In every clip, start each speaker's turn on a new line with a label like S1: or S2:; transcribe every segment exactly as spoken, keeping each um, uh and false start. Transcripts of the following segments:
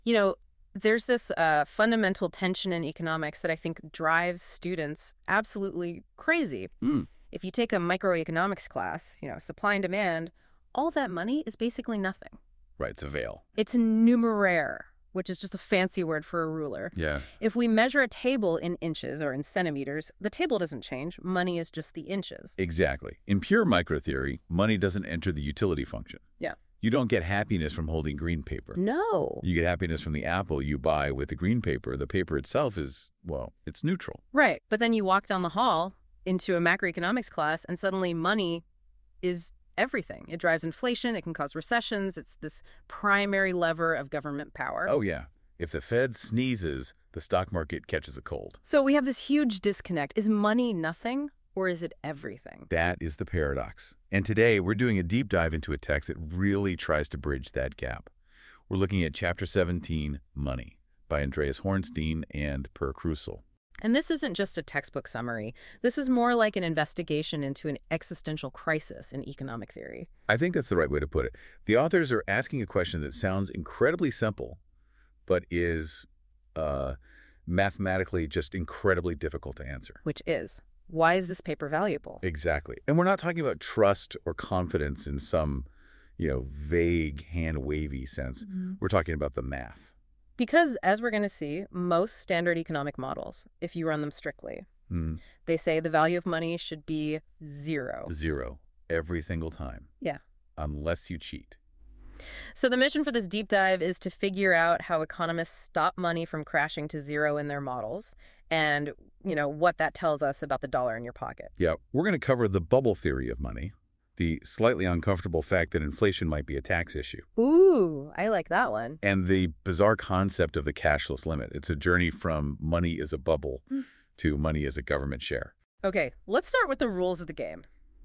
S1: You know, there's this uh, fundamental tension in economics that I think drives students absolutely crazy.
S2: Hmm.
S1: If you take a microeconomics class, you know, supply and demand, all that money is basically nothing.
S2: Right, it's a veil.
S1: It's a numeraire, which is just a fancy word for a ruler.
S2: Yeah.
S1: If we measure a table in inches or in centimeters, the table doesn't change. Money is just the inches.
S2: Exactly. In pure microtheory, money doesn't enter the utility function.
S1: Yeah.
S2: You don't get happiness from holding green paper.
S1: No.
S2: You get happiness from the apple you buy with the green paper. The paper itself is, well, it's neutral.
S1: Right. But then you walk down the hall into a macroeconomics class and suddenly money is everything. It drives inflation. It can cause recessions. It's this primary lever of government power.
S2: Oh, yeah. If the Fed sneezes, the stock market catches a cold.
S1: So we have this huge disconnect. Is money nothing or is it everything?
S2: That is the paradox. And today, we're doing a deep dive into a text that really tries to bridge that gap. We're looking at Chapter seventeen, Money, by Andreas Hornstein and Per Krusel.
S1: And this isn't just a textbook summary. This is more like an investigation into an existential crisis in economic theory.
S2: I think that's the right way to put it. The authors are asking a question that sounds incredibly simple, but is uh, mathematically just incredibly difficult to answer.
S1: Which is, why is this paper valuable?
S2: Exactly. And we're not talking about trust or confidence in some, you know, vague, hand-wavy sense.
S1: Mm-hmm.
S2: We're talking about the math.
S1: Because, as we're going to see, most standard economic models, if you run them strictly,
S2: Mm.
S1: they say the value of money should be zero.
S2: Zero. Every single time.
S1: Yeah.
S2: Unless you cheat.
S1: So the mission for this deep dive is to figure out how economists stop money from crashing to zero in their models and, you know, what that tells us about the dollar in your pocket.
S2: Yeah, we're going to cover the bubble theory of money, the slightly uncomfortable fact that inflation might be a tax issue,
S1: Ooh, I like that one.
S2: and the bizarre concept of the cashless limit. It's a journey from money is a bubble to money is a government share.
S1: Okay, let's start with the rules of the game.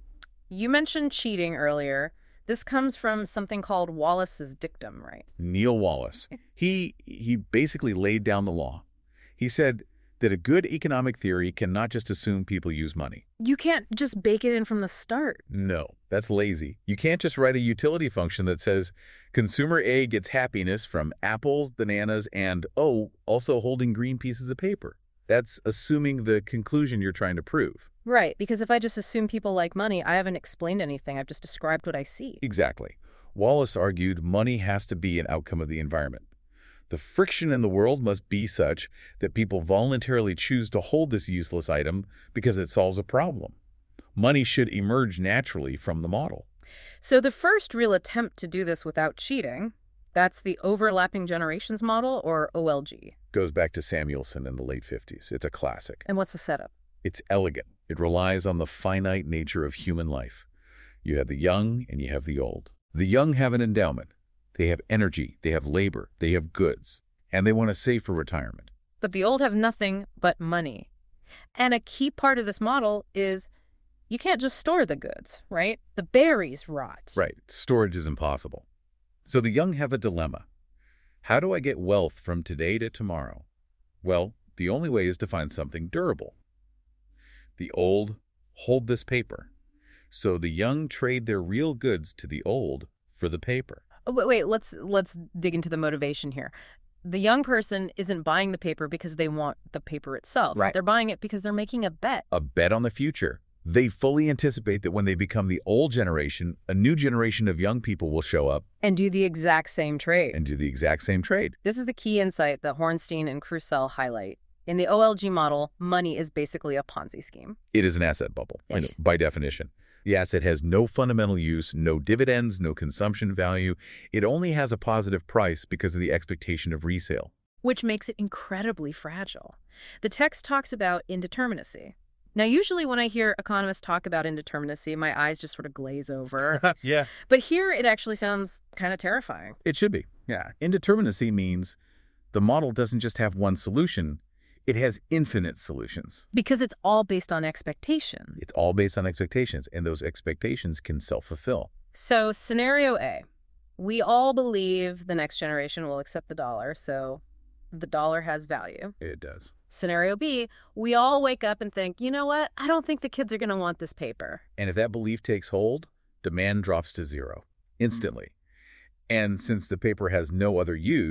S1: You mentioned cheating earlier. This comes from something called Wallace's dictum, right?
S2: Neil Wallace, he, he basically laid down the law. He said that a good economic theory cannot just assume people use money.
S1: You can't just bake it in from the start.
S2: No, that's lazy. You can't just write a utility function that says consumer A gets happiness from apples, bananas, and, oh, also holding green pieces of paper. That's assuming the conclusion you're trying to prove.
S1: Right, because if I just assume people like money, I haven't explained anything. I've just described what I see.
S2: Exactly. Wallace argued money has to be an outcome of the environment. The friction in the world must be such that people voluntarily choose to hold this useless item because it solves a problem. Money should emerge naturally from the model.
S1: So the first real attempt to do this without cheating, that's the overlapping generations model, or O L G.
S2: Goes back to Samuelson in the late fifties. It's a classic.
S1: And what's the setup?
S2: It's elegant. It relies on the finite nature of human life. You have the young and you have the old. The young have an endowment. They have energy, they have labor, they have goods, and they want to save for retirement.
S1: But the old have nothing but money. And a key part of this model is you can't just store the goods, right? The berries rot.
S2: Right. Storage is impossible. So the young have a dilemma. How do I get wealth from today to tomorrow? Well, the only way is to find something durable. The old hold this paper. So the young trade their real goods to the old for the paper.
S1: Oh, wait, wait, let's let's dig into the motivation here. The young person isn't buying the paper because they want the paper itself.
S2: Right.
S1: They're buying it because they're making a bet.
S2: A bet on the future. They fully anticipate that when they become the old generation, a new generation of young people will show up
S1: And do the exact same trade.
S2: and do the exact same trade.
S1: This is the key insight that Hornstein and Krusel highlight. In the O L G model, money is basically a Ponzi scheme.
S2: It is an asset bubble, I know,
S1: Yes.
S2: by definition. The asset has no fundamental use, no dividends, no consumption value. It only has a positive price because of the expectation of resale.
S1: Which makes it incredibly fragile. The text talks about indeterminacy. Now, usually when I hear economists talk about indeterminacy, my eyes just sort of glaze over.
S2: Yeah.
S1: But here it actually sounds kind of terrifying.
S2: It should be. Yeah. Indeterminacy means the model doesn't just have one solution. It has infinite solutions.
S1: Because it's all based on expectation.
S2: It's all based on expectations, and those expectations can self-fulfill.
S1: So, scenario A. We all believe the next generation will accept the dollar, so the dollar has value.
S2: It does.
S1: Scenario B. We all wake up and think, you know what? I don't think the kids are going to want this paper.
S2: And if that belief takes hold, demand drops to zero instantly. And since the paper has no other use,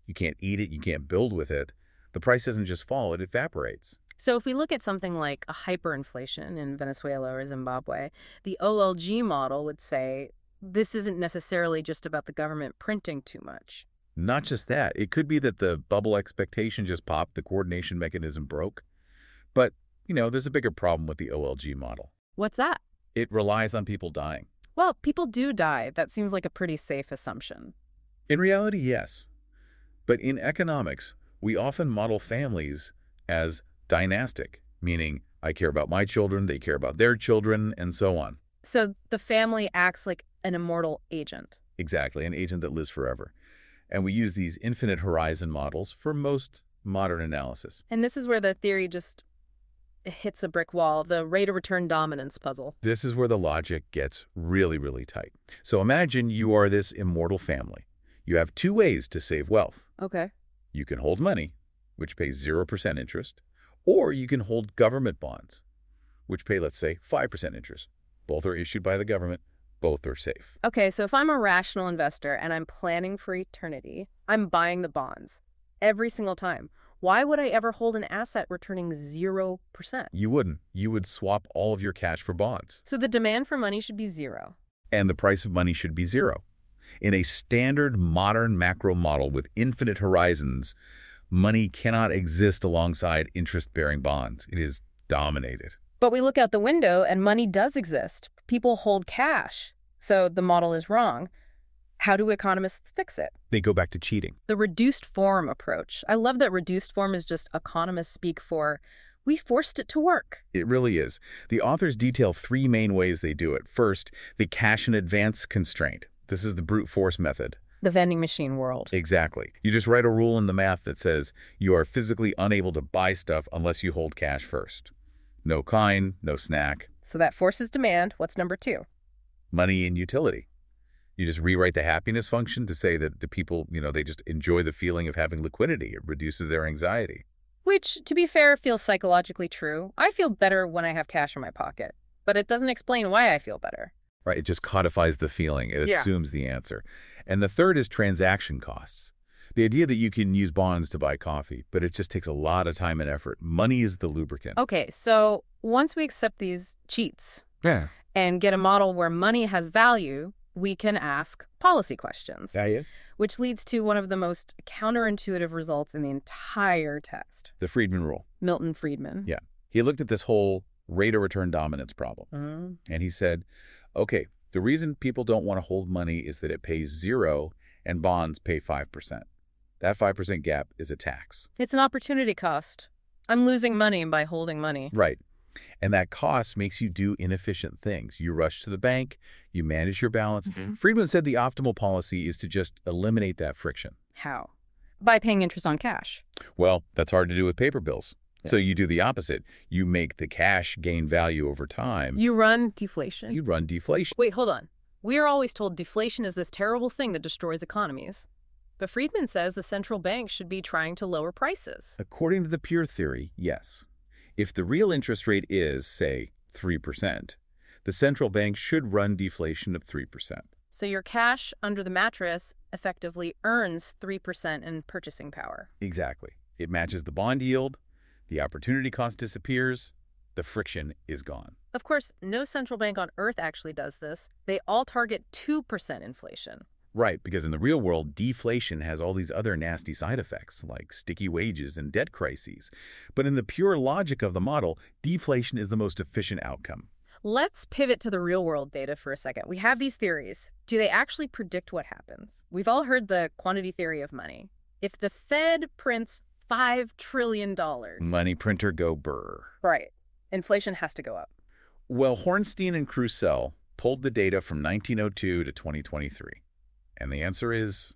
S2: You can't eat it. You can't build with it. The price doesn't just fall. It evaporates.
S1: So if we look at something like a hyperinflation in Venezuela or Zimbabwe, the O L G model would say this isn't necessarily just about the government printing too much.
S2: Not just that. It could be that the bubble expectation just popped, the coordination mechanism broke. But, you know, there's a bigger problem with the O L G model.
S1: What's that?
S2: It relies on people dying.
S1: Well, people do die. That seems like a pretty safe assumption.
S2: In reality, yes. But in economics, we often model families as dynastic, meaning I care about my children, they care about their children, and so on.
S1: So the family acts like an immortal agent.
S2: Exactly, an agent that lives forever. And we use these infinite horizon models for most modern analysis.
S1: And this is where the theory just hits a brick wall, the rate of return dominance puzzle.
S2: This is where the logic gets really, really tight. So imagine you are this immortal family. You have two ways to save wealth.
S1: Okay.
S2: You can hold money, which pays zero percent interest, or you can hold government bonds, which pay, let's say, five percent interest. Both are issued by the government. Both are safe.
S1: Okay, so if I'm a rational investor and I'm planning for eternity, I'm buying the bonds every single time. Why would I ever hold an asset returning zero percent?
S2: You wouldn't. You would swap all of your cash for bonds.
S1: So the demand for money should be zero.
S2: And the price of money should be zero. In a standard modern macro model with infinite horizons, money cannot exist alongside interest-bearing bonds. It is dominated.
S1: But we look out the window and money does exist. People hold cash. So the model is wrong. How do economists fix it?
S2: They go back to cheating.
S1: The reduced form approach. I love that reduced form is just economists speak for, we forced it to work.
S2: It really is. The authors detail three main ways they do it. First, the cash in advance constraint. This is the brute force method.
S1: The vending machine world.
S2: Exactly. You just write a rule in the math that says you are physically unable to buy stuff unless you hold cash first. No kind, no snack.
S1: So that forces demand. What's number two?
S2: Money and utility. You just rewrite the happiness function to say that the people, you know, they just enjoy the feeling of having liquidity. It reduces their anxiety.
S1: Which, to be fair, feels psychologically true. I feel better when I have cash in my pocket. But it doesn't explain why I feel better.
S2: Right? It just codifies the feeling. It
S1: Yeah.
S2: assumes the answer. And the third is transaction costs. The idea that you can use bonds to buy coffee, but it just takes a lot of time and effort. Money is the lubricant.
S1: Okay, so once we accept these cheats
S2: Yeah.
S1: and get a model where money has value, we can ask policy questions,
S2: Yeah, yeah.
S1: which leads to one of the most counterintuitive results in the entire text.
S2: The Friedman rule.
S1: Milton Friedman.
S2: Yeah. He looked at this whole rate of return dominance problem.
S1: Mhm.
S2: And he said, okay, the reason people don't want to hold money is that it pays zero and bonds pay five percent. That five percent gap is a tax.
S1: It's an opportunity cost. I'm losing money by holding money.
S2: Right. And that cost makes you do inefficient things. You rush to the bank, you manage your balance.
S1: Mhm.
S2: Friedman said the optimal policy is to just eliminate that friction.
S1: How? By paying interest on cash.
S2: Well, that's hard to do with paper bills. So you do the opposite. You make the cash gain value over time.
S1: You run deflation.
S2: You run deflation.
S1: Wait, hold on. We are always told deflation is this terrible thing that destroys economies. But Friedman says the central bank should be trying to lower prices.
S2: According to the pure theory, yes. If the real interest rate is, say, three percent, the central bank should run deflation of three percent.
S1: So your cash under the mattress effectively earns three percent in purchasing power.
S2: Exactly. It matches the bond yield, the opportunity cost disappears, the friction is gone.
S1: Of course, no central bank on earth actually does this. They all target two percent inflation.
S2: Right, because in the real world, deflation has all these other nasty side effects, like sticky wages and debt crises. But in the pure logic of the model, deflation is the most efficient outcome.
S1: Let's pivot to the real-world data for a second. We have these theories. Do they actually predict what happens? We've all heard the quantity theory of money. If the Fed prints five trillion dollars...
S2: Money printer go burr.
S1: Right. Inflation has to go up.
S2: Well, Hornstein and Krusell pulled the data from nineteen oh two to twenty twenty-three. And the answer is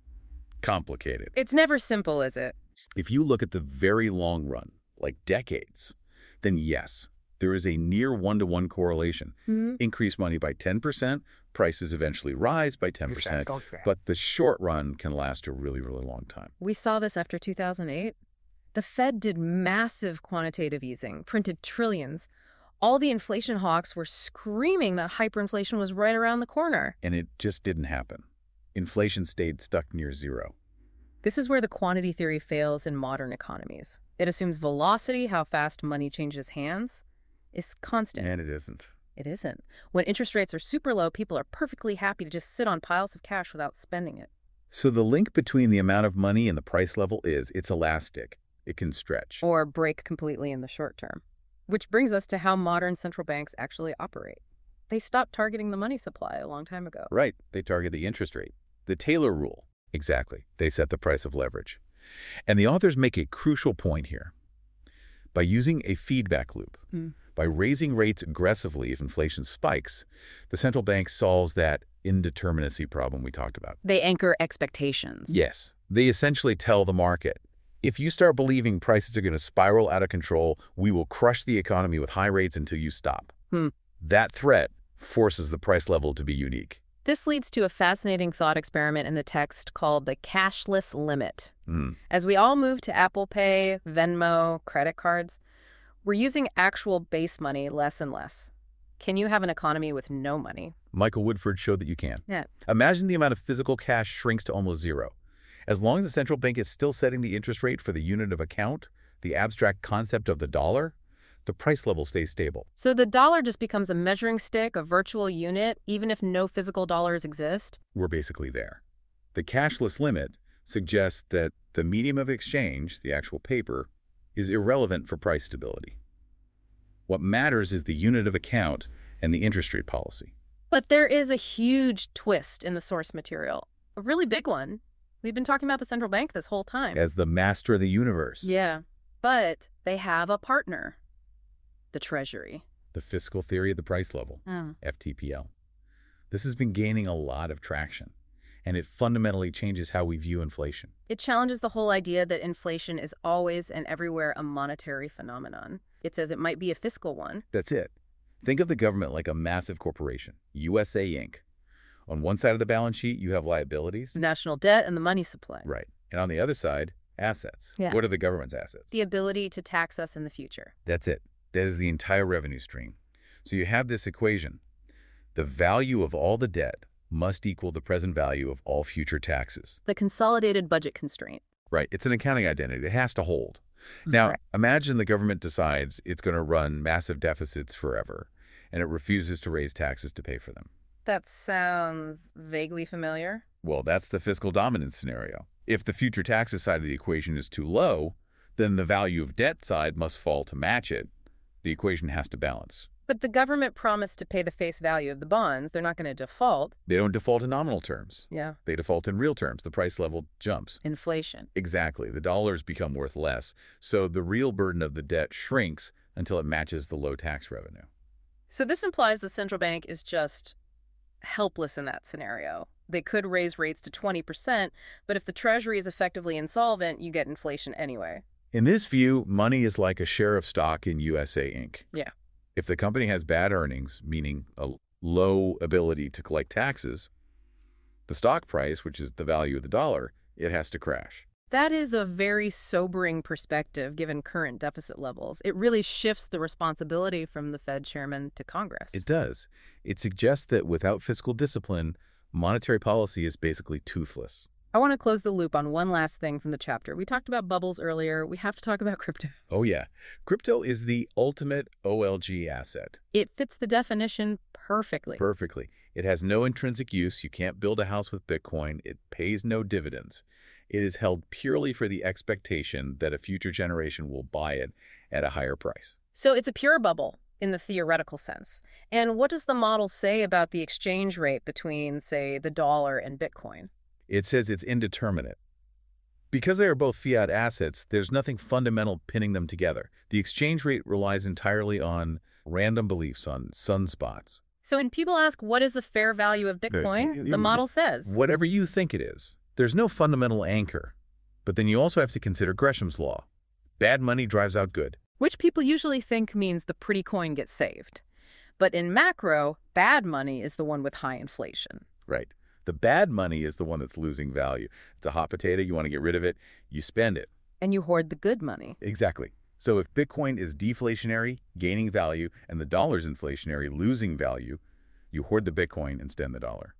S2: complicated.
S1: It's never simple, is it?
S2: If you look at the very long run, like decades, then yes, there is a near one-to-one correlation.
S1: Mm-hmm.
S2: Increase money by ten percent, prices eventually rise by ten percent, but the short run can last a really, really long time.
S1: We saw this after two thousand eight. The Fed did massive quantitative easing, printed trillions. All the inflation hawks were screaming that hyperinflation was right around the corner.
S2: And it just didn't happen. Inflation stayed stuck near zero.
S1: This is where the quantity theory fails in modern economies. It assumes velocity, how fast money changes hands, is constant.
S2: And it isn't.
S1: It isn't. When interest rates are super low, people are perfectly happy to just sit on piles of cash without spending it.
S2: So the link between the amount of money and the price level is it's elastic. It can stretch.
S1: Or break completely in the short term. Which brings us to how modern central banks actually operate. They stopped targeting the money supply a long time ago.
S2: Right. They target the interest rate. The Taylor rule. Exactly. They set the price of leverage. And the authors make a crucial point here. By using a feedback loop,
S1: Hmm.
S2: by raising rates aggressively if inflation spikes, the central bank solves that indeterminacy problem we talked about.
S1: They anchor expectations.
S2: Yes. They essentially tell the market, if you start believing prices are going to spiral out of control, we will crush the economy with high rates until you stop.
S1: Hmm.
S2: That threat forces the price level to be unique.
S1: This leads to a fascinating thought experiment in the text called the cashless limit.
S2: Mm.
S1: As we all move to Apple Pay, Venmo, credit cards, we're using actual base money less and less. Can you have an economy with no money?
S2: Michael Woodford showed that you can.
S1: Yeah.
S2: Imagine the amount of physical cash shrinks to almost zero. As long as the central bank is still setting the interest rate for the unit of account, the abstract concept of the dollar, the price level stays stable.
S1: So the dollar just becomes a measuring stick, a virtual unit, even if no physical dollars exist?
S2: We're basically there. The cashless limit suggests that the medium of exchange, the actual paper, is irrelevant for price stability. What matters is the unit of account and the interest rate policy.
S1: But there is a huge twist in the source material, a really big one. We've been talking about the central bank this whole time.
S2: As the master of the universe.
S1: Yeah, but they have a partner, the Treasury.
S2: The fiscal theory of the price level,
S1: Oh.
S2: F T P L. This has been gaining a lot of traction, and it fundamentally changes how we view inflation.
S1: It challenges the whole idea that inflation is always and everywhere a monetary phenomenon. It says it might be a fiscal one.
S2: That's it. Think of the government like a massive corporation, U S A Incorporated. On one side of the balance sheet, you have liabilities.
S1: The national debt and the money supply.
S2: Right. And on the other side, assets.
S1: Yeah.
S2: What are the government's assets?
S1: The ability to tax us in the future.
S2: That's it. That is the entire revenue stream. So you have this equation. The value of all the debt must equal the present value of all future taxes.
S1: The consolidated budget constraint.
S2: Right. It's an accounting identity. It has to hold. Now,
S1: Right.
S2: imagine the government decides it's going to run massive deficits forever, and it refuses to raise taxes to pay for them.
S1: That sounds vaguely familiar.
S2: Well, that's the fiscal dominance scenario. If the future taxes side of the equation is too low, then the value of debt side must fall to match it. The equation has to balance.
S1: But the government promised to pay the face value of the bonds. They're not going to default.
S2: They don't default in nominal terms.
S1: Yeah.
S2: They default in real terms. The price level jumps.
S1: Inflation.
S2: Exactly. The dollars become worth less. So the real burden of the debt shrinks until it matches the low tax revenue.
S1: So this implies the central bank is just helpless in that scenario. They could raise rates to twenty percent, but if the Treasury is effectively insolvent, you get inflation anyway.
S2: In this view, money is like a share of stock in U S A Incorporated.
S1: Yeah.
S2: If the company has bad earnings, meaning a low ability to collect taxes, the stock price, which is the value of the dollar, it has to crash.
S1: That is a very sobering perspective given current deficit levels. It really shifts the responsibility from the Fed chairman to Congress.
S2: It does. It suggests that without fiscal discipline, monetary policy is basically toothless.
S1: I want to close the loop on one last thing from the chapter. We talked about bubbles earlier. We have to talk about crypto.
S2: Oh yeah. Crypto is the ultimate O L G asset.
S1: It fits the definition perfectly.
S2: Perfectly. It has no intrinsic use. You can't build a house with Bitcoin. It pays no dividends. It is held purely for the expectation that a future generation will buy it at a higher price.
S1: So it's a pure bubble in the theoretical sense. And what does the model say about the exchange rate between, say, the dollar and Bitcoin?
S2: It says it's indeterminate. Because they are both fiat assets, there's nothing fundamental pinning them together. The exchange rate relies entirely on random beliefs, on sunspots.
S1: So when people ask, what is the fair value of Bitcoin?
S2: you-
S1: The model says.
S2: Whatever you think it is. There's no fundamental anchor. But then you also have to consider Gresham's law. Bad money drives out good.
S1: Which people usually think means the pretty coin gets saved. But in macro, bad money is the one with high inflation.
S2: Right. The bad money is the one that's losing value. It's a hot potato. You want to get rid of it. You spend it.
S1: And you hoard the good money.
S2: Exactly. So if Bitcoin is deflationary, gaining value, and the dollar's inflationary, losing value, you hoard the Bitcoin and spend the dollar.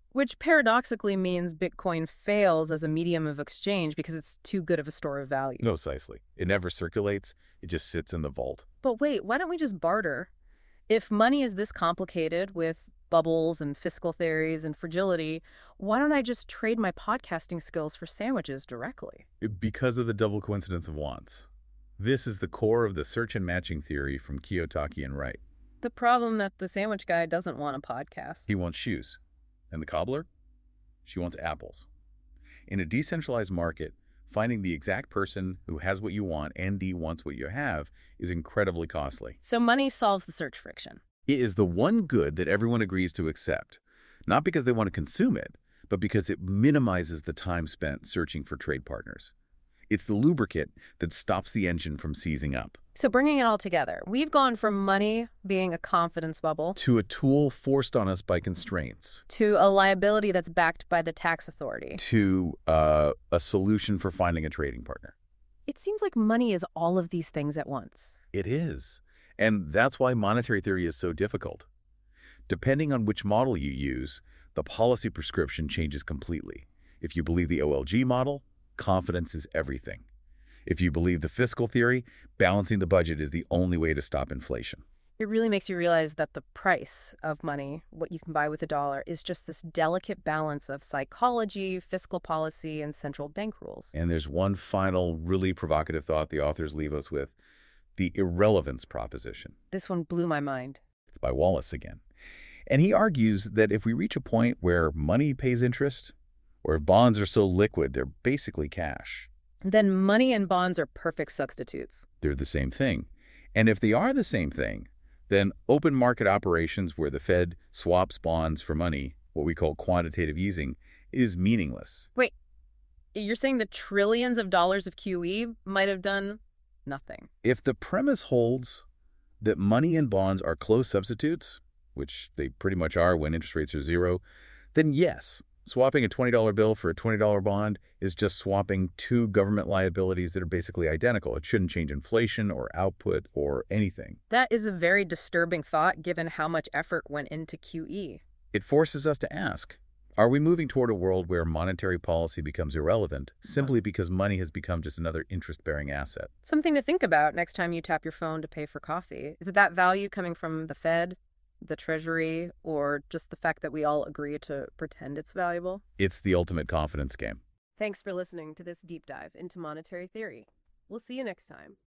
S1: Which paradoxically means Bitcoin fails as a medium of exchange because it's too good of a store of value.
S2: No, precisely. It never circulates. It just sits in the vault.
S1: But wait, why don't we just barter? If money is this complicated with bubbles and fiscal theories and fragility, why don't I just trade my podcasting skills for sandwiches directly?
S2: Because of the double coincidence of wants. This is the core of the search and matching theory from Kiyotaki and Wright.
S1: The problem that the sandwich guy doesn't want a podcast.
S2: He wants shoes. And the cobbler? She wants apples. In a decentralized market, finding the exact person who has what you want and D wants what you have is incredibly costly.
S1: So money solves the search friction.
S2: It is the one good that everyone agrees to accept, not because they want to consume it, but because it minimizes the time spent searching for trade partners. It's the lubricant that stops the engine from seizing up.
S1: So bringing it all together, we've gone from money being a confidence bubble
S2: To a tool forced on us by constraints.
S1: to a liability that's backed by the tax authority.
S2: To uh, a solution for finding a trading partner.
S1: It seems like money is all of these things at once.
S2: It is. And that's why monetary theory is so difficult. Depending on which model you use, the policy prescription changes completely. If you believe the O L G model, confidence is everything. If you believe the fiscal theory, balancing the budget is the only way to stop inflation.
S1: It really makes you realize that the price of money, what you can buy with a dollar, is just this delicate balance of psychology, fiscal policy, and central bank rules.
S2: And there's one final really provocative thought the authors leave us with, the irrelevance proposition.
S1: This one blew my mind.
S2: It's by Wallace again. And he argues that if we reach a point where money pays interest, or if bonds are so liquid they're basically cash,
S1: Then money and bonds are perfect substitutes.
S2: they're the same thing. And if they are the same thing, then open market operations where the Fed swaps bonds for money, what we call quantitative easing, is meaningless.
S1: Wait, you're saying the trillions of dollars of Q E might have done nothing?
S2: If the premise holds that money and bonds are close substitutes, which they pretty much are when interest rates are zero, then yes, swapping a twenty dollar bill for a twenty dollar bond is just swapping two government liabilities that are basically identical. It shouldn't change inflation or output or anything.
S1: That is a very disturbing thought given how much effort went into Q E.
S2: It forces us to ask, are we moving toward a world where monetary policy becomes irrelevant simply because money has become just another interest-bearing asset?
S1: Something to think about next time you tap your phone to pay for coffee. Is it that value coming from the Fed, the Treasury, or just the fact that we all agree to pretend it's valuable?
S2: It's the ultimate confidence game.
S1: Thanks for listening to this deep dive into monetary theory. We'll see you next time.